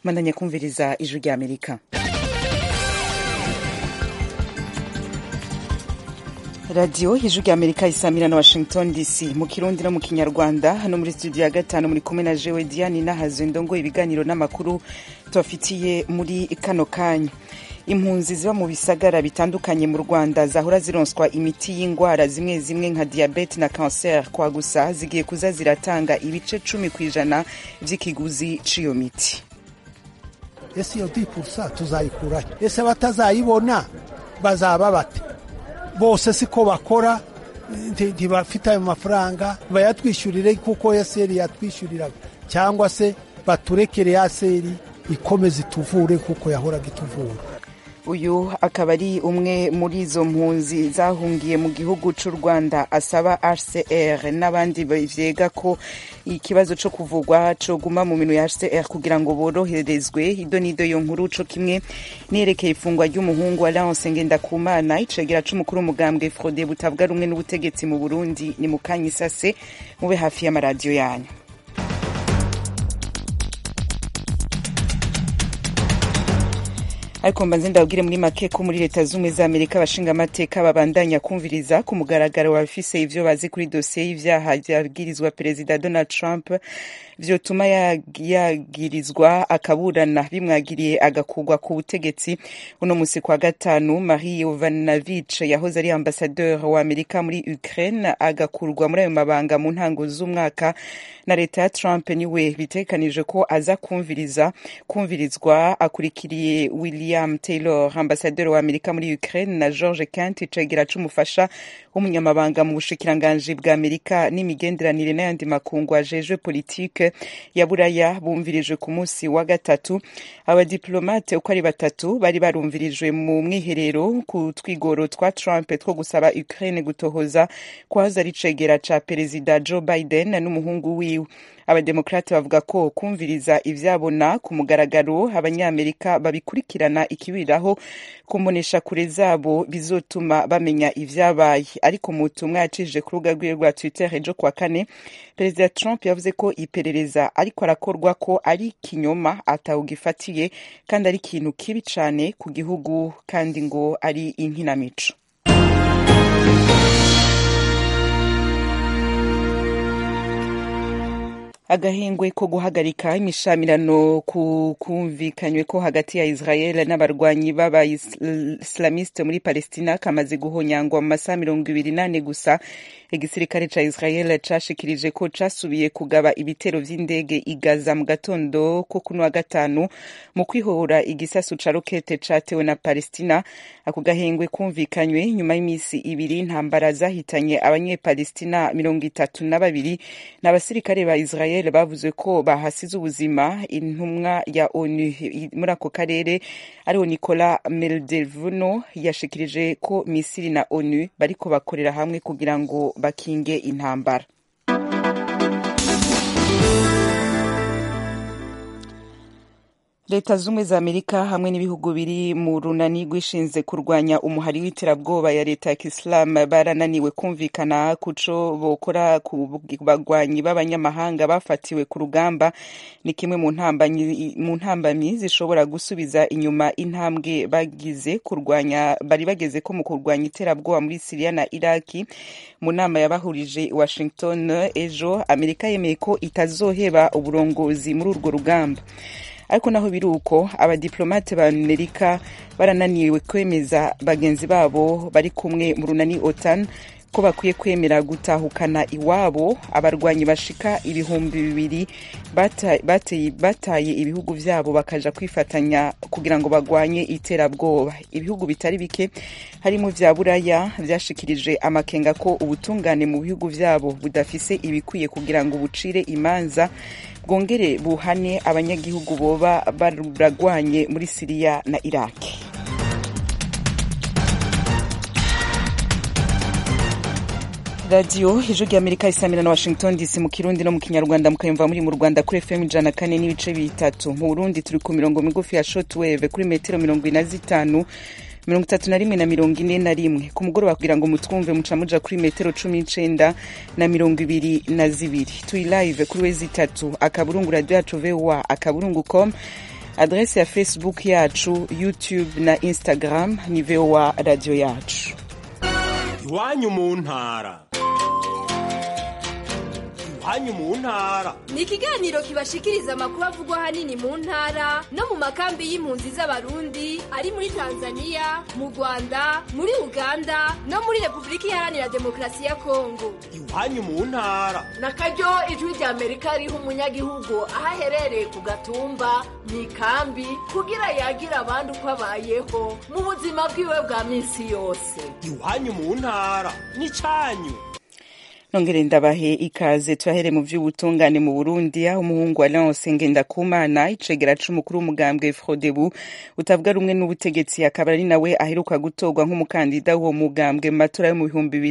Mandanya kumviriza ijwi rya Amerika. Radio ijwi rya Amerika isamira na Washington DC mu Kirundi no mu Kinyarwanda. Hano muri studio ya gatanu muri kumwe na Jewe Diane Nahazo ndongo ibiganiro n'amakuru tubafitiye muri kano kanya. Impunzi ziba mu bisagara bitandukanye mu Rwanda zahora zironswa imiti y'ingwara zimwe zimwe nka diabete na cancer kwa gusa zigiye kuza ziratanga ibice 10% vy'ikiguzi ciyo miti. Ese yo 10% tuzayikura, ese batazayibona bazaba bate? Bose siko bakora, ntibafite ayo mafaranga bayatwishyurire kuko yaseri yatwishyurira, cyangwa se baturekere yaseri ikomeze tuvure kuko yahoraga ituvura. Uyu akaba ari umwe muri izo mpunzi zahungiye mu gihugu cy'u Rwanda asaba HCR n'abandi bavyega ko ikibazo cyo kuvugwa cyo guma mu minu ya HCR kugira ngo boroherezwe. Idonido yo nkuru cyo kimwe nerekeye ifungwa ry'umuhungu Alliance Ngendakumana icegera c'umukuru w'umugambwe Frode butavuga rumwe n'ubutegetsi mu Burundi. Ni mukanyisase mube hafi y'amaradio yanyu. Ariko mbanze ndabwire muri make ko muri leta z'umwe za Amerika abashinga amateka babandanya kumviriza ku mugaragaro wabifise ivyo bazi kuri dossier y'ivyaha vyabwirizwa Perezida Donald Trump vyotuma yagirizwa akaburana bimwagiriye agakugwa ku butegetsi. Uno musi kwa gatanu Marie Yovanovitch yahoze ari ambassadeur wa Amerika muri Ukraine agakurwa muri ayo mabanga mu ntango z'umwaka na leta ya Trump. Niwe bitekanije ko aza kumvirizwa akurikiriye William Taylor ambassadeur wa Amerika muri Ukraine na George Kent icegera c'umufasha w'umunyamabanga mu bushikiranganje bwa Amerika n'imigenderanire n'ayandi makungu ajejwe politique ya Buraya bumvirije ku munsi wa gatatu. Abadiplomate uko ari batatu bari barumvirijwe mu mwiherero ku twigoro twa Trump two gusaba Ukraine gutohoza kwaza ari cegera ca Perezida Joe Biden n'umuhungu wiwe. Abademokrate bavuga ko kumviriza ivyabona ku mugaragaro abanyamerika babikurikirana ikibiraho kumonesha kure zabo bizotuma bamenya ivyabaye. Ariko mu butumwa yacije ku rubuga rwiwe rwa Twitter ejo kwa kane, Perezida Trump yavuze ko iperereza ariko arakorwa ko ari kinyoma atawugifatiye kandi ari ikintu kibi cane ku gihugu kandi ngo ari inkinamico. Agahengwe ko guhagarika imishamirano kumvikanywe ko hagati ya Israel n'abarwanyi b'aba Islamiste muri Palestina kamaze guhonyangwa mu masaha 28 gusa. Igisirikare ca Israel cashikirije ko casubiye kugaba ibitero vy'indege i Gaza mu gatondo ko kuno wa gatanu mu kwihora igisasu ca rokete catewe na Palestina. Ako gahengwe kumvikanywe nyuma y'imisi ibiri intambara zahitanye abanye-Palestina 32 n'abasirikare ba Israel bavuze ko bahasize ubuzima. Intumwa ya ONU muri ako karere ariho Nicolas Meldevuno yashikirije ko Misiri na ONU bariko bakorera hamwe kugira ngo bakinge intambara. Leta z'umwe za Amerika hamwe n'ibihugu biri mu runani rwishinze kurwanya umuhari w'iterabwoba ya leta ya Islam barananiwe kumvikana kuco bokora ku bagwanyi b'abanyamahanga bafatiwe ku rugamba. Ni kimwe mu ntambamyi zishobora gusubiza inyuma intambwe bari bageze ko mu kurwanya iterabwoba muri Syria na Iraki. Mu nama yabahurije Washington ejo, Amerika yemeye ko itazoheba uburongozi muri urwo rugamba. Ariko naho biruko abadiplomate ba Amerika barananiwe kwemeza bagenzi babo bari kumwe mu runani OTAN ko bakwiye kwemera gutahukana iwabo abarwanyi bashika 200,000 bataye ibihugu vyabo bakaja kwifatanya kugira ngo bagwanye iterabwoba. Ibihugu bitari bike harimo vya Buraya vyashikirije amakenga ko ubutungane mu bihugu vyabo budafise ibikwiye kugira ngo bucire imanza bwongere buhane abanyagihugu boba baragwanye muri Syria na Iraki. Radio ijwi rya Amerika isamira na Washington DC mu Kirundi no mu Kinyarwanda mukayumva muri mu Rwanda kuri FM 104.3. Mu Burundi turi ku mirongo migufi ya shortwave kuri metero 45 31 na 41 ku mugoroba kugira ngo mutwumve muca muja kuri metero 19 na 22. Tui live kuri wezi 3 akaburungu radio yacu VOA akaburungu.com adresse ya Facebook yacu, YouTube na Instagram ni VOA Radio Yacu. Iwanyu mu ntara. Iwanyu mu ntara ni ikiganiro kibashikiriza amakuru avugwa hanini mu ntara no mu makambi y'impunzi z'abarundi ari muri Tanzania, mu Rwanda, muri Uganda no muri Republika Iharanira Demokarasi ya Kongo. Iwanyu mu ntara nakaryo ijwi rya Amerika riha umunyagihugu aho aherereye ku gatumba mu ikambi kugira yagira abandi uko abayeho mu buzima bwiwe bwa minsi yose. Iwanyu mu ntara ni cyanyu. Nongere ndabahe ikaze tuahere mu vy'ubutungane mu Burundi aho umuhungu wa Leonce Ngendakumana icegera c'umukuru w'umugambwe Frodebu utavuga rumwe n'ubutegetsi akaba ari nawe aheruka gutorwa nk'umukandida w'uwo mugambwe mu matora yo mu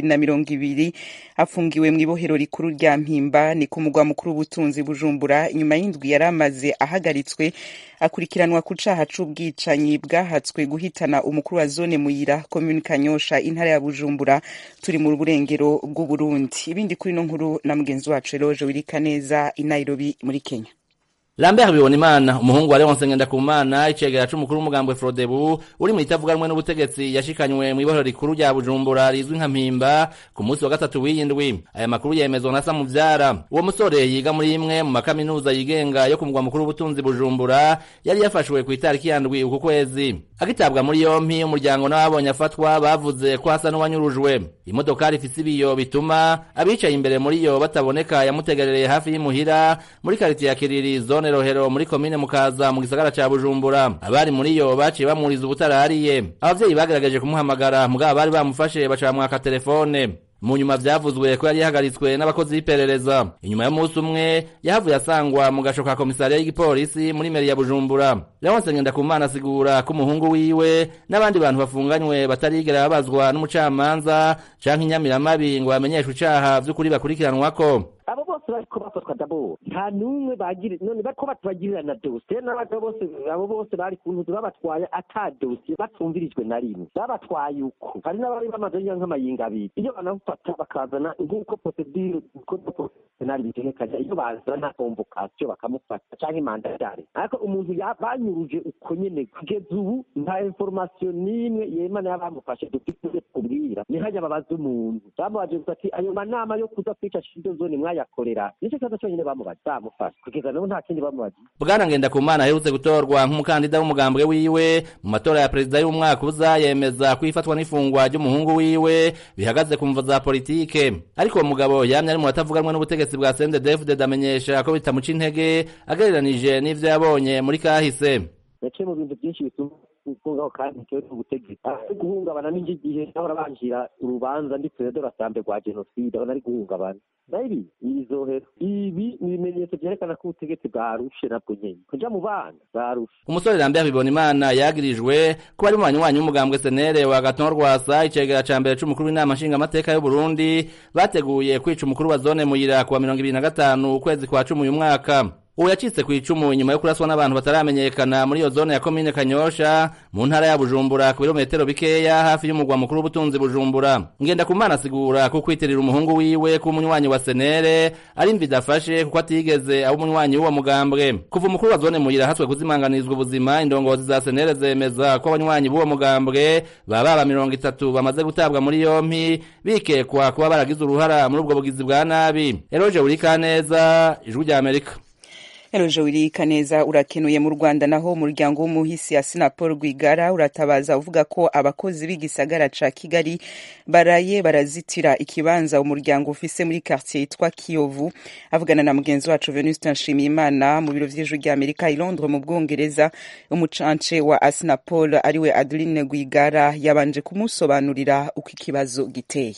2020 afungiwe mu ibohero rikuru rya Mpimba ni ku mugwa mukuru w'ubutunzi Bujumbura inyuma y'indwi yaramaze ahagaritswe akurikiranwa ku caha c'ubwicanyi bwahatswe guhitana umukuru wa zone Muyira commune Kanyosha intara ya Bujumbura turi mu burengero bw'u Burundi. Ibindi kuri no nkuru na mugenzi wacu Eloge Wirikaneza i Nairobi muri Kenya. Lambert Bibonimana umuhungu wa Leonce Ngendakumana icegera c'umukuru w'umugambwe Frodebu uri mu itavuganwe n'ubutegetsi yashikanywe mu ibohero rikuru rya Bujumbura rizwi nka Mpimba ku munsi wa gatatu w'iyindwi. Aya makuru yemezwa na Samuvyara. Uwo musore yiga muri imwe mu makaminuza yigenga yo ku mugwa mukuru w'ubutunzi Bujumbura yari yafashwe ku itariki yandwi uku kwezi. Agitabwa muri yompi umuryango n'ababonye afatwa bavuze ko hasa n'uwanyurujwe. Imodokari ifise ibiyo bituma abicaye imbere muri yo bataboneka yamutegerereye hafi y'imuhira muri quartier ya Kiriri zone Rohero muri komine Mukaza mu gisagara ca Bujumbura. Abari muri yo baciye bamuriza ubutarariye. Abavyeyi bagerageje kumuhamagara mugabo bari bamufashe baca bamwaka telefone. Mu nyuma vyavuzwe ko yari yahagaritswe n'abakozi b'iperereza. Inyuma y'umunsi umwe yahavuye asangwa mu gasho ka komisariya y'igipolisi muri meri ya Bujumbura. Leonce Ngendakumana asigura ko umuhungu wiwe n'abandi bantu bafunganywe batarigera babazwa n'umucamanza canke inyamiramabi ngo bamenyeshwe icaha vy'ukuri bakurikiranwako. Abo bose bariko bafatwa dabo nta numwe bagire none bariko batubagirira na dossier n'abagabo bose abo bose bari kuntu babatwaye ata dossier batumvirijwe na rimwe babatwaye uko hari n'abari bamaze nk'amayinga abiri iyo banafata bakazana nk'uko procedure ko nari bitegekanya iyo bazana convocation bakamufata canke mandataire ariko umuntu yabanyuruje uko nyene kugeza ubu nta information nimwe yemana y'abamufashe dufite kubwira ni hajya babaza umuntu bamubaje ati ayo manama yo kuza kwica shindo zone yakorera nico cyaza cyonyine bamufasha kugeza nabo nta kindi bamubaje. Bwana Ngendakumana aherutse gutorwa nk'umukandida w'umugambwe wiwe mu matora ya perezida y'umwaka uza yemeza kwifatwa n'ifungwa ry'umuhungu wiwe bihagaze ku mvo za politike ariko uwo mugabo yamye ari mu batavuganwe n'ubutegetsi bwa CNDD-FDD amenyesha ko bitamuca intege agereranije n'ivyo yabonye muri kahise. Yaciye mu bintu byinshi bituma ukungaho kandi cyo ubutegetsi guhungabana n'ingigihe nahora banjira urubanza nditse dorasambe rwa genocide abana ari guhungabana nabi izohera ibi nibimenyetso byerekana ko ubutegetsi bwarushe nabwo nyene kuja mu bana barushe. Umusore Lambert Bibonimana yagirijwe ko ari mu banywanyi w'umugambwe Senere wa Gaton Rwasa icegera ca mbere c'umukuru w'inama nshinga amateka y'u Burundi bateguye kwica umukuru wa zone Muyira ku wa 2025 ukwezi kwa 10 uyu mwaka. Uwo yacitse ku icumu inyuma yo kuraswa n'abantu bataramenyekana muri iyo zone ya komine Kanyosha mu ntara ya Bujumbura ku birometero bikeya hafi y'umugwa mukuru w'ubutunzi Bujumbura. Ngendakumana asigura ko kwitirira umuhungu wiwe ku munywanyi wa Senere ari mvidafashe kuko atigeze abo munywanyi w'uwo mugambwe. Kuva umukuru wa zone Muyira haswe kuzimanganizwa ubuzima indongozi za Senere zemeza ko abanywanyi b'uwo mugambwe baba 30 bamaze gutabwa muri yompi bikekwa kuba baragize uruhara muri ubwo bugizi bwa nabi. Eloge Wirikaneza, Ijwi rya Amerika. Eloge Wirikaneza urakenuye mu Rwanda naho umuryango w'umuhisi Asina Paul Rwigara uratabaza uvuga ko abakozi b'igisagara ca Kigali baraye barazitira ikibanza umuryango ufise muri quartier yitwa Kiyovu. Avugana na mugenzi wacu Venuste Nshimiyimana mu biro vy'Ijwi rya Amerika i Londres mu Bwongereza, umucance wa Asina Paul ariwe Adeline Rwigara yabanje kumusobanurira uko ikibazo giteye.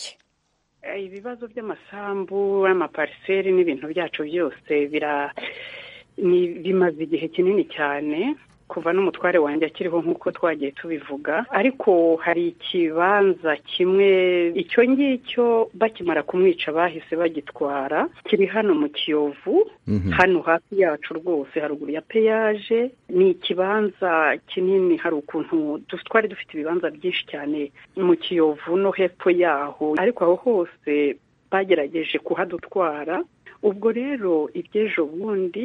Ibibazo by'amasambu amapariseri n'ibintu byacu byose bimaze igihe kinini cyane kuva n'umutware wanjye akiriho nk'uko twagiye tubivuga, ariko hari ikibanza kimwe icyo ngicyo bakimara kumwica bahise bagitwara kiri hano mu Kiyovu, hano hafi yacu rwose haruguru ya peyaje. Ni ikibanza kinini, hari ukuntu twari dufite ibibanza byinshi cyane mu Kiyovu no hepfo yaho, ariko aho hose bagerageje kuhadutwara. Ubwo rero iby'ejo bundi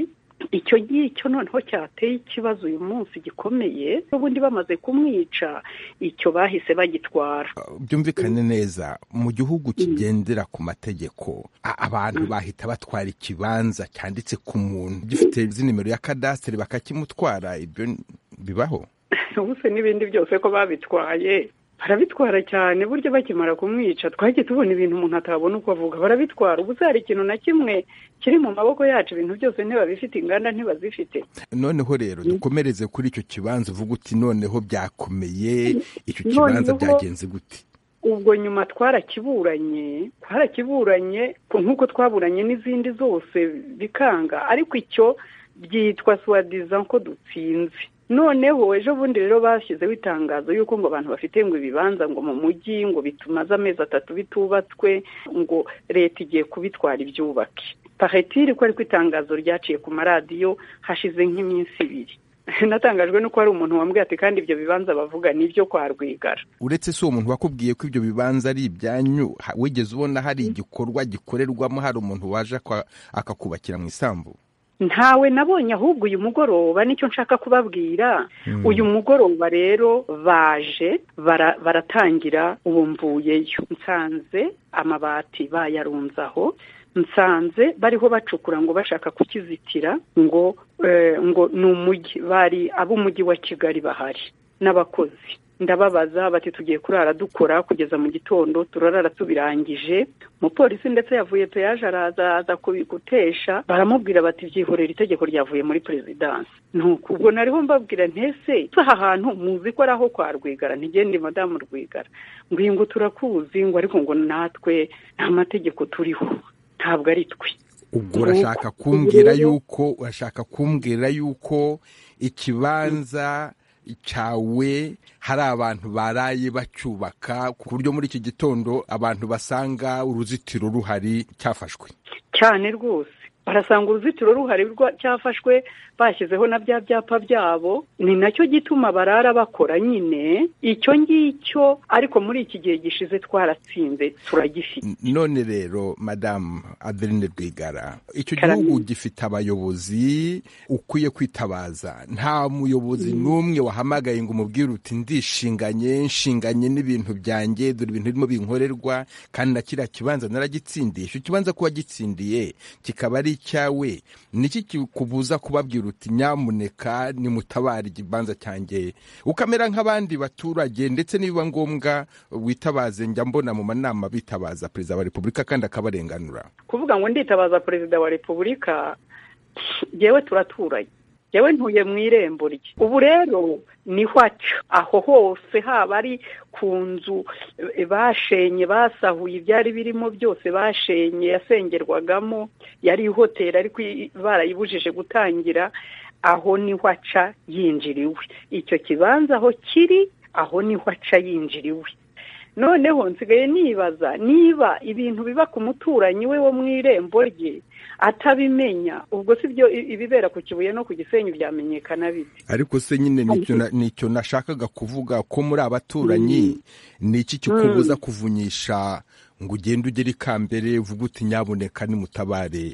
icyo ngicyo noneho cyateye ikibazo uyu munsi gikomeye, ubundi bamaze kumwica icyo bahise bagitwara. Byumvikane neza, mu gihugu kigendera ku mategeko abantu bahita batwara ikibanza cyanditse ku muntu gifite nimero ya kadasiteri bakakimutwara, ibyo bibaho? Ubuse n'ibindi byose ko babitwaye, barabitwara cyane. Burya bakimara kumwica twagiye tubona ibintu umuntu atabona uko avuga, barabitwara. Ubu hari ikintu na kimwe kiri mu maboko yacu, ibintu byose ntibabifite, inganda ntibazifite. Noneho rero dukomereze kuri icyo kibanza, uvuga uti noneho byakomeye, icyo kibanza byagenze gute? Ubwo nyuma twarakiburanye nk'uko twaburanye n'izindi zose bikanga, ariko icyo byitwa soi-disant ko dutsinze. Noneho ejo bundi rero bashyizeho itangazo yuko ngo abantu bafite ngo ibibanza ngo mu mujyi ngo bitumaze amezi 3 bitubatswe, ngo leta igiye kubitwara ibyubake. Paretire ko ariko itangazo ryaciye ku maradiyo hashize nk'iminsi 2. Natangajwe nuko hari umuntu wambwiye ati kandi ibyo bibanza bavuga nibyo kwa Rwigara. Uretse se uwo muntu wakubwiye ko ibyo bibanza ari ibyanyu, wigeze ubona hari igikorwa gikorerwamo, hari umuntu waje akakubakira mu isambu? Ntawe nabonye, ahubwo uyu mugoroba nicyo nshaka kubabwira. Uyu mugoroba rero baje baratangira ubumvuyeyo, nsanze amabati bayarunzaho, nsanze bariho bacukura ngo bashaka kukizitira, ngo n'umujyi, bari ab'umujyi wa Kigali bahari n'abakozi. Ndababaza bati tugiye kurara dukora kugeza mu gitondo, turarara tubirangije. Umupolisi ndetse yavuye peyaje araza kubigutesha, baramubwira bati byihorera, itegeko ryavuye muri presidence. Nuko ubwo nariho mbabwira ntese aha hantu muzi ko araho kwa Rwigara, ntigende Madame Rwigara, ngo turakuzi, ngo ariko ngo natwe nta mategeko turiho, ntabwo ari twe. Ubwo urashaka kumbwira yuko ikibanza cyawe hari abantu baraye bacyubaka ku buryo muri iki gitondo abantu basanga uruzitiro ruhari cyafashwe? Cyane rwose, barasanga uruzitiro ruhari cyafashwe, bashyizeho na bya byapa byabo. Ni nacyo gituma barara bakora nyine icyo ngicyo, ariko muri iki gihe gishize twaratsinze, turagifite. None rero Madame Adeline Rwigara, icyo gihugu gifite abayobozi ukwiye kwitabaza. Nta muyobozi n'umwe wahamagaye ngo umubwire uti nshinganye n'ibintu byanjye, dore ibintu birimo binkorerwa, kandi na kiriya kibanza naragitsindiye. Icyo kibanza kuba gitsindiye kikaba ari icyawe, niki kikubuza kubabwira uti nyamuneka nimutabare ikibanza cyanjye, ukamera nk'abandi baturage, ndetse niba ngombwa witabaze? Njya mbona mu manama bitabaza Perezida wa Repubulika kandi akabarenganura. Kuvuga ngo nditabaza Perezida wa Repubulika, yewe turaturanye, yewe ntuye mu irembo rye. Ubu rero niho aho hose, haba ari ku nzu bashenye, basahuye ibyari birimo byose, bashenye, yasengerwagamo, yari hoteli ariko barayibujije gutangira, aho niho aca yinjiriwe. Icyo kibanza aho kiri, aho niho aca yinjiriwe. Noneho nsigaye nibaza niba ibintu biba ku muturanyi we wo mu irembo rye atabimenya, ubwo si byo ibibera ku Kibuye no ku Gisenyi byamenyekana bite? Ariko se nyine nicyo nashakaga kuvuga, ko muri abaturanyi niki kikubuza kuvunyisha ngo ugende ugere ikambere uvuga uti nyaboneka nimutabare?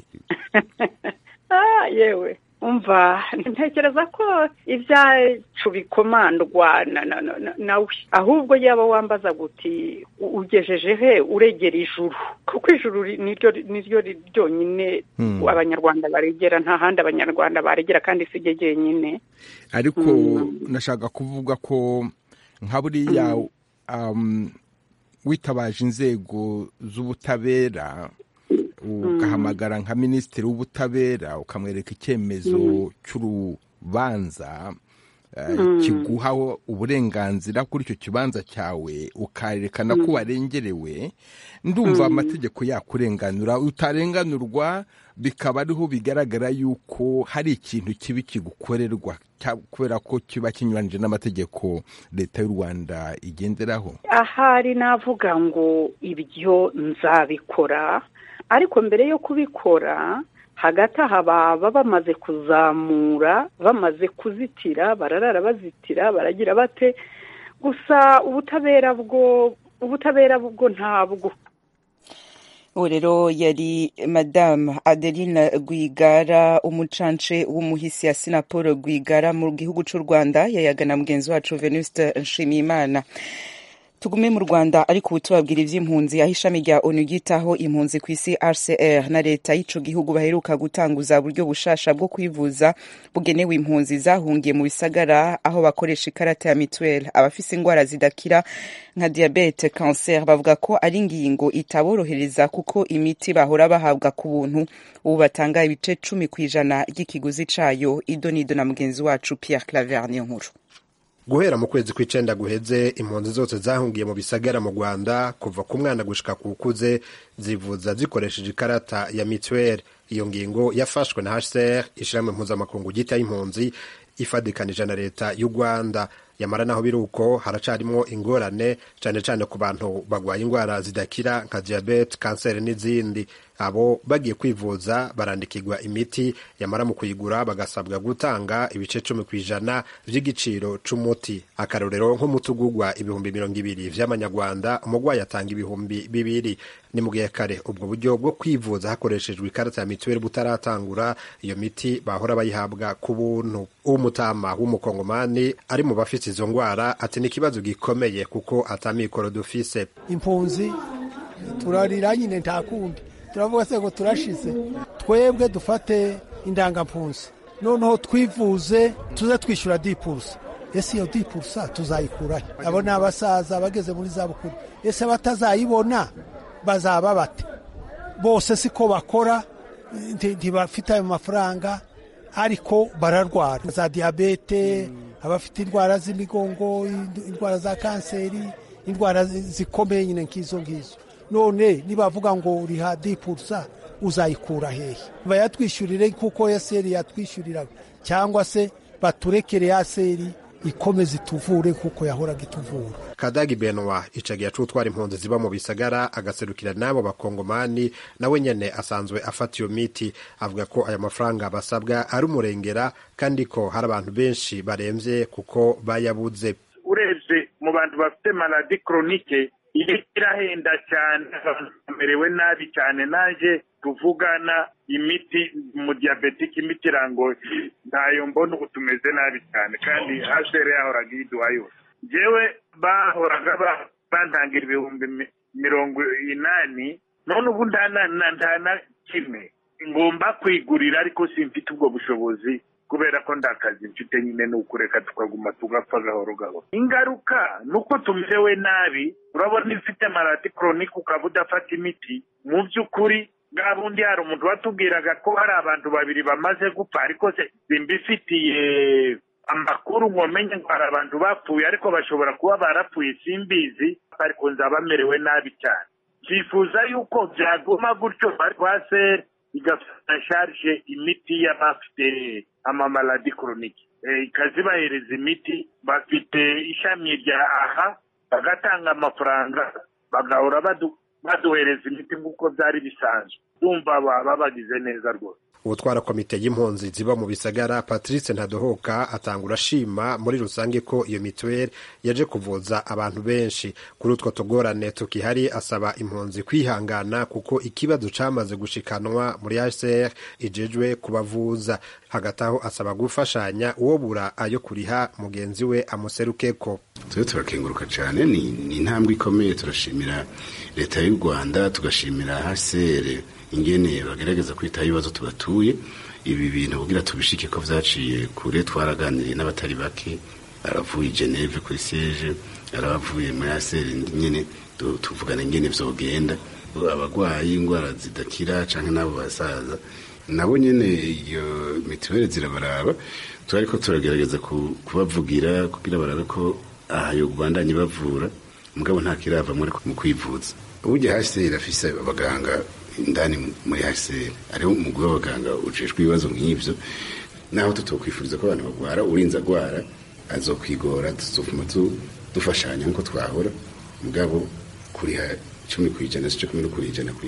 Yewe umva, ntekereza ko ibyacu bikomandwa nawe, ahubwo yaba wambaza guti ugejeje he, uregera ijuru, kuko ijuru niryo ryonyine abanyarwanda baregera, nta handi abanyarwanda baregera, kandi si jyenyine. Ariko nashaka kuvuga ko nka buriya witabaje inzego z'ubutabera, ugahamagara nka Minisitiri w'Ubutabera ukamwereka icyemezo cy'urubanza kiguha uburenganzira kuri icyo kibanza cyawe, ukarerekana ko warengerewe, ndumva amategeko yakurenganura. Utarenganurwa bikaba ariho bigaragara yuko hari ikintu kibi kigukorerwa, kubera ko kiba kinyuranije n'amategeko leta y'u Rwanda igenderaho. Ahari navuga ngo ibyo nzabikora, ariko mbere yo kubikora hagati aha baba bamaze kuzamura, bamaze kuzitira, bararara bazitira, baragira bate, gusa ubutabera bwo ntabwo. ubu rero yari Madame Adeline Rwigara umucance w'umuhisi ya Sinapolo Rwigara mu gihugu c'u Rwanda yayagana mugenzi wacu Venuste Nshimiyimana. Tugume mu Rwanda ariko ubutubabwira ivy'impunzi aho ishami rya ONU ryitaho impunzi kw'isi RCR na leta y'ico gihugu baheruka gutanguza buryo bushasha bwo kwivuza bugenewe impunzi zahungiye mu bisagara aho bakoresha ikarata ya mituelle. Abafise ingwara zidakira nka diabete, cancer bavuga ko ari ingingo itaborohereza kuko imiti bahora bahabwa ku buntu ubu batanga ibice 10% ry'ikiguzi cayo. Idonido na mugenzi wacu Pierre Claver Niyonkuru. Guhera mu kwezi kw'icenda guheze impunzi zose zahungiye mu bisagara mu Rwanda kuva ku mwana gushika kukuze zivuza zikoresheje ikarata ya mituelle. Iyo ngingo yafashwe na HCR ishirahamwe mpuzamakungu ryita impunzi ifadikanije na leta y'u Rwanda. Yamara naho biruko haracarimwo ingorane cane cane ku bantu bagwaye ingwara zidakira nka diabete, cancer n'izindi. Abo bagiye kwivuza barandikirwa imiti, yamara mu kuyigura bagasabwa gutanga ibice 10% vy'igiciro c'umuti. Akarorero nk'umutugugwa 220 vy'amanyarwanda umugwayi atanga 200. Ni mu gihe kare ubwo buryo bwo kwivuza hakoreshejwe ikarata ya mituelle butaratangura, iyo miti bahora bayihabwa ku buntu. Umutama w'umukongomani ari mu bafite izo ngwara ati ni kibazo gikomeye kuko atamikoro dufise. Impunzi turarira nyine ntakundi, turavuga se ngo turashize, twebwe dufate indangampunzi noneho twivuze tuze twishyura 10%. Ese iyo 10% tuzayikura? Abo ni abasaza bageze muri za bukuru, ese batazayibona bazaba bate? Bose siko bakora, ntibafite ayo mafaranga ariko bararwara za diabete, abafite indwara z'imigongo, indwara za kanseri, indwara zikomeye nyine nkizo ngizo. None nibavuga ngo uriha 10% uzayikura hehe? Bayatwishyurire kuko yaseri yatwishyurira, cyangwa se baturekere yaseri ikomeze ituvure kuko yahoraga ituvura. Kadagi Benoit icagiye acutwara impunzi ziba mu bisagara agaserukira nabo bakongomani, nawe nyene asanzwe afata iyo miti. Avuga ko aya mafaranga basabwa ari umurengera kandi ko hari abantu benshi baremvye kuko bayabuze. Ureze mu bantu bafite maladie chronique irahenda cyane, bamerewe nabi cyane. Naje tuvugana imiti mu diabetic imiti rango ntayo mbona uko tumeze nabi cyane, kandi hasere yahoraga iduha yose. Jewe bahoraga bantangira 80,000, none ubu ndana kimwe ngomba kwigurira, ariko simfite ubwo bushobozi kubera ko ndakazi mfite nyine n'ukureka tukaguma tugapfa gahoro gahoro. Ingaruka nuko tumerewe nabi. Urabona ifite maladie chronique ukaba udafata imiti, mu by'ukuri gabundi hari umuntu watubwiraga ko hari abantu 2 bamaze gupfa, ariko simbifitiye amakuru ngomenye ngo hari abantu bapfuye, ariko bashobora kuba barapfuye simbizi, ariko nzaba merewe nabi cyane. Cyifuza yuko byaguma gutyo barwase igafata charge imiti y'abafite amamaladi chronique, ikazibahereza imiti. Bafite ishami rya aha bagatanga amafaranga, bagahora baduhereza imiti nk'uko byari bisanzwe. Umva babagize neza rwose. Utwara komite y'impunzi ziba mu bisagara Patrice Ntadohoka atangura ashima muri rusange ko iyo mituelle yaje kuvuza abantu benshi. Kuri utwo tugorane tukihari asaba impunzi kwihangana kuko ikibazo camaze gushikanwa muri HCR ijejwe kubavuza. Hagataho asaba gufashanya uwo bura ayo kuriha mugenzi we amuserukeko. Turakenguruka cyane, ni intambwe ikomeye. Turashimira leta y'u Rwanda, tugashimira HCR ingene bagerageza kwitaho ibibazo tubatuye. Ibi bintu kugira tubishike ko vyaciye kure, twaraganiriye n'abatari bake, aravuye Geneve kuri siege, aravuye muri HCR nyene tuvugana ingene vyogenda. Abagwayi ingwara zidakira canke nabo basaza nabo nyene iyo mituelle zirabaraba, twariko turagerageza kubavugira kugira barabe ko aha yo kubandanye bavura, mugabo nta kirava muri mu kwivuza. Ubuje HCR afise abaganga indani muri HCR, ariho umugwi w'abaganga ujejwe ibibazo nk'ivyo, naho tutokwifuriza ko abantu bagwara urinza gwara azokwigora, tuzofuma dufashanya nko twahora, mugabo kuriha 10% 10%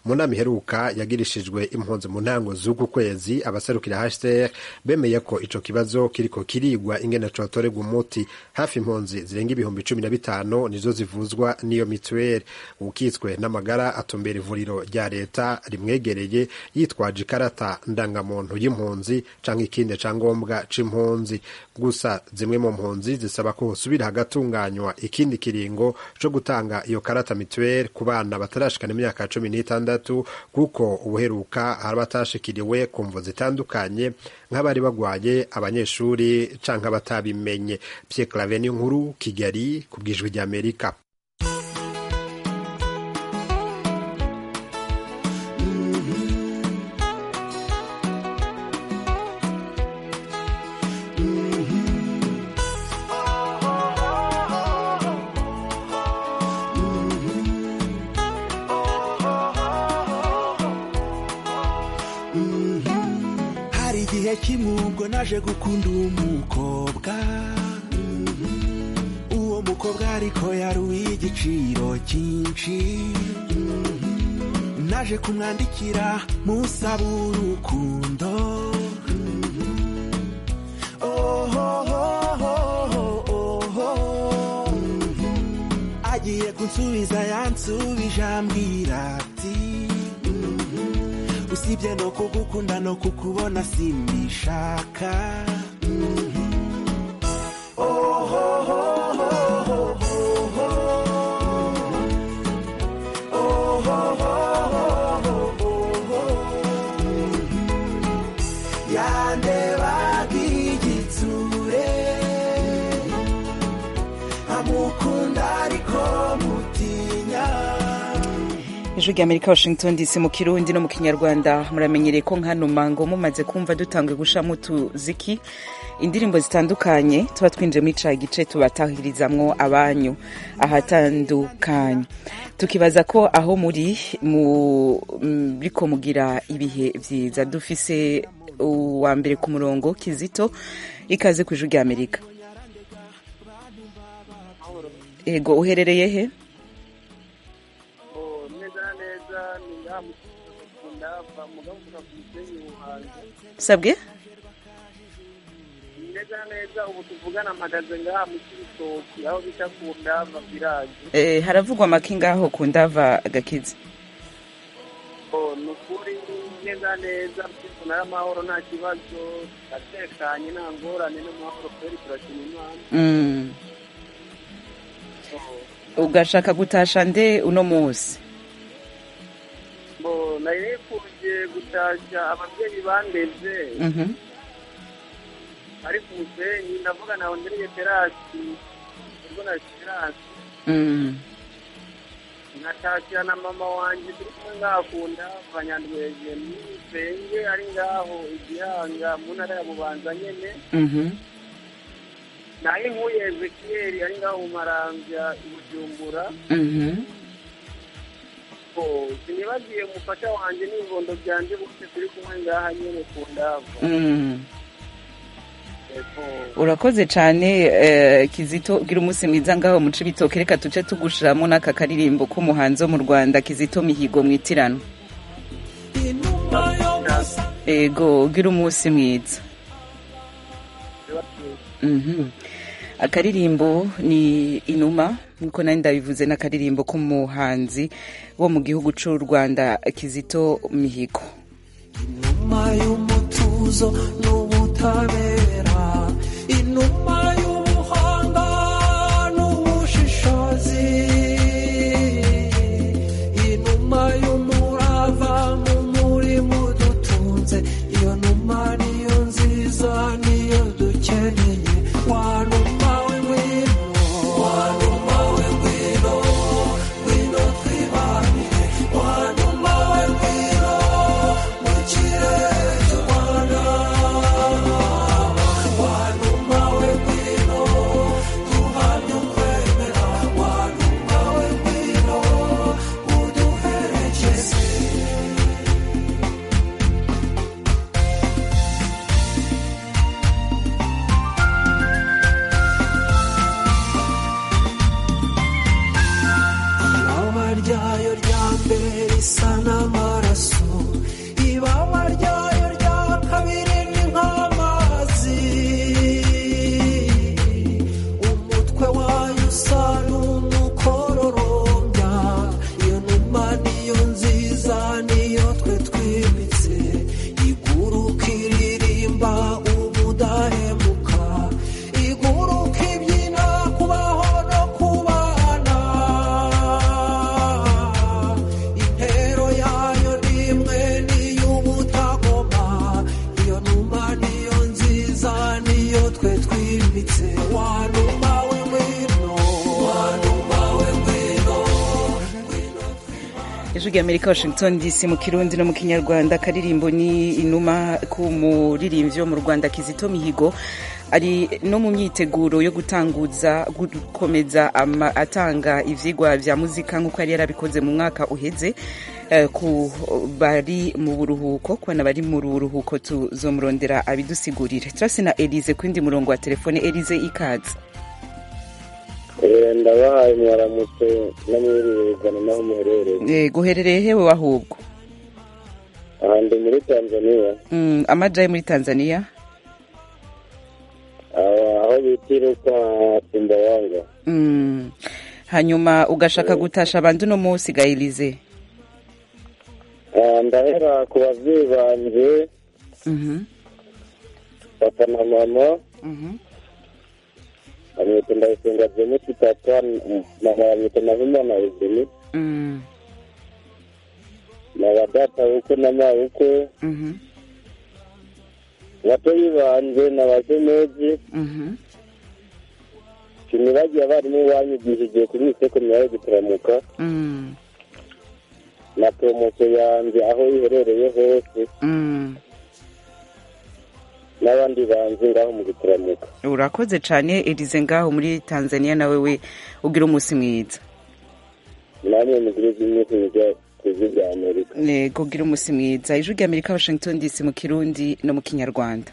mu nama iheruka yagirishijwe impunzi mu ntango z'uku kwezi abaserukira HCR bemeye ko ico kibazo kiriko kirigwa ingene cotorerwa umuti. Hafi impunzi zirenga 15,000 nizo zivuzwa n'iyo mituweli. Ukitswe n'amagara atumbera ivuriro rya leta rimwegereye yitwaje ikarata ndangamuntu y'impunzi canke ikindi cangombwa c'impunzi. Gusa zimwe mu mpunzi zisaba ko hosubira hagatunganywa ikindi kiringo co gutanga iyo karata mituweli ku bana batarashikana imyaka 16 kuko ubuheruka hari batashikiriwe ku mvo zitandukanye nk'abari bagwaye, abanyeshuri canke abatabimenye. Pierre Claver Nkuru, Kigali, ku bw'Ijwi ry'Amerika. Kimubwo naje gukunda umukobwa, uwo mukobwa ariko yari uw'igiciro cyinshi, naje kumwandikira musaba urukundo, agiye kunsubiza yansubije ambwira ati usibye no kugukunda no kukubona simbishaka. Yandebaga igitsure amukunda ariko mutinya. Ijwi ry'Amerika, Washington DC, mu Kirundi no mu Kinyarwanda. Muramenyereye ko nkano mango mumaze kumva dutanguye gushamo utuziki, indirimbo zitandukanye tuba twinjiye muri ca gice tubatahirizamwo abanyu ahatandukanye, tukibaza ko aho muri biriko mugira ibihe vyiza. Dufise uwa mbere ku murongo, Kizito, ikaze ku Ijwi ry'Amerika. Ego, uherereye he? Sabwe? Neza ubu tuvugana amagaze ngaha mu Kibitoki aho bita ku Ndava village. Haravugwa amakinga aho ku Ndava Gakizi. Nukuri neza mfite amahoro nta kibazo, atekanye nta ngorane n'amahoro kweri turashima Imana. Ugashaka gutasha nde uno munsi? Nayifuje gutasha ababyeyi bandeze ari ku Musenyi, ndavuga naho ndiriye terasi ubwo na terasi natasha na mama wanje turi kumwe ngaha ku Ndava Nyandweje n'Isenge ari ngaho Igihanga mu ntara ya Bubanza nyene. Naye nkuye Ezekiel ari ngaho mu Maramvya i Bujumbura. Sinibagiye umufasha wanje n'ibibondo byanje bose turi kumwe ngaha nyene ku Ndava. Urakoze cyane Kizito, gira umunsi mwiza ngaho mu Cibitoke. Reka tuce tugushiramo n'aka karirimbo k'umuhanzi wo mu Rwanda Kizito Mihigo mwitirano. Ego, gira umunsi mwiza. Akaririmbo ni Inuma, nkuko nari ndabivuze, n'akaririmbo k'umuhanzi wo mu gihugu cy'u Rwanda Kizito Mihigo. Inuma y'umutuzo n'ubutabera, inuma y'ubuhanga n'ubushishozi, inuma y'umurava mu murimo dutunze, iyo numa niyo nziza niyo dukeneye. Wanuma w'ingwino, wanuma w'ingwino, ngwino twibanire, wanuma w'ingwino mu kirere cy'u Rwanda. rya Amerika Washington DC mu Kirundi no mu Kinyarwanda. Karirimbo ni inuma ku muririmbyi wo mu Rwanda Kizito Mihigo ari no mu myiteguro yo gukomeza atanga ivyigwa vya muzika nk'uko yari yarabikoze mu mwaka uheze. Ku bari mu buruhuko kwana bari mu buruhuko tuzomurondera abidusigurire. Turase na Elise kwindi murongo wa telefone. Elise ikaze. Ndabahaye mwaramutse namwiririgana naho muherereye. Guherereye hewe wahubwo? Ndi muri Tanzania. Amajaye muri Tanzania? Aho bitiruka Sumbawanga. Hanyuma ugashaka gutasha abantu no munsi ga Elise? Ndahera ku bavyeyi banje. Papa na mama. Amwita Ndayisenga James Tata na amwita Nahimana Izini. Na badata uko na mauko. Watoyi banje na bajemeji. Kinibagiye abarimu banyigishije kuri sekondaire gitaramuka. Na promotion yanje aho iherereye hose. N'abandi banzi ngaho mu gitaramuka. Urakoze cyane Elize ngaho muri Tanzania, nawe we ugira umunsi mwiza. Namwe mugire imyitozo kuzijya Amerika. Nego ugira umunsi mwiza. Ijwi rya Amerika Washington DC mu Kirundi no mu Kinyarwanda.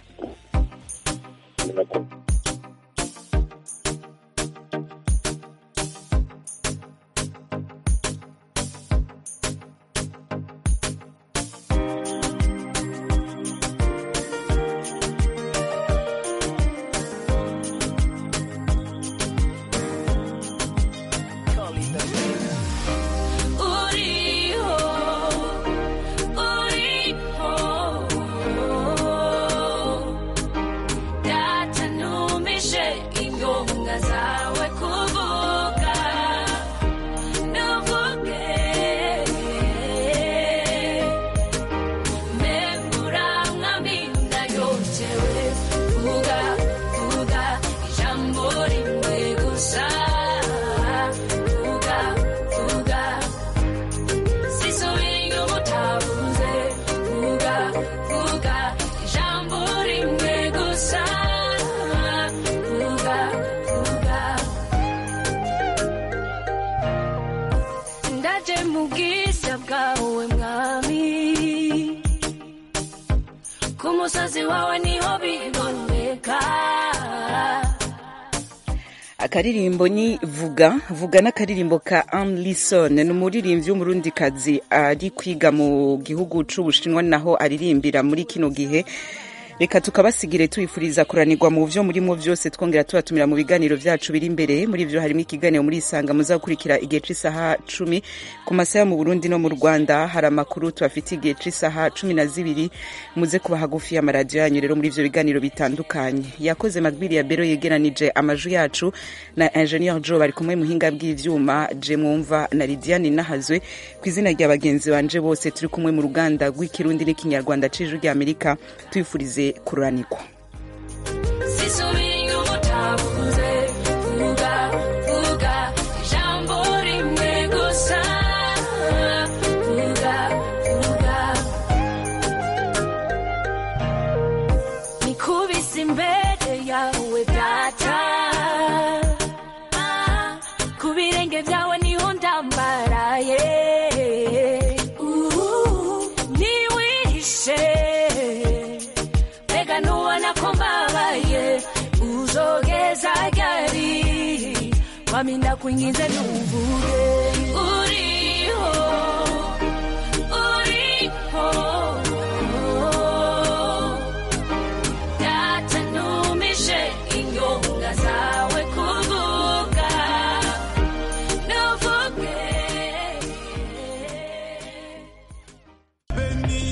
Akaririmbo ni vuga n'akaririmbo ka Anne Lison, ni umuririmbyi w'umurundikazi ari kwiga mu gihugu c'Ubushinwa naho aririmbira muri kino gihe. Reka tukabasigire tuyifuriza kuranirwa mu byo murimo byose, twongera tubatumira mu biganiro vyacu biri imbere. Muri byo harimo ikiganiro muri Isanga muza gukurikira igihe c'isaha 10 ku masaha mu Burundi no mu Rwanda. Hari amakuru tubafitiye igihe c'isaha 12 muze kuba hagufi y'amaradiyo yanyu rero muri byo biganiro bitandukanye. Yakoze Magbiri ya Bero yegeranije amaju yacu na Engineer Joe bari kumwe muhinga bw'ivyuma je mwumva na Lidiane Nahazwe kwizina rya bagenzi banje bose turi kumwe mu ruganda rw'ikirundi n'ikinyarwanda c'Ijwi rya Amerika tuyifurize kuranirwa. Minda kuingize nuvuge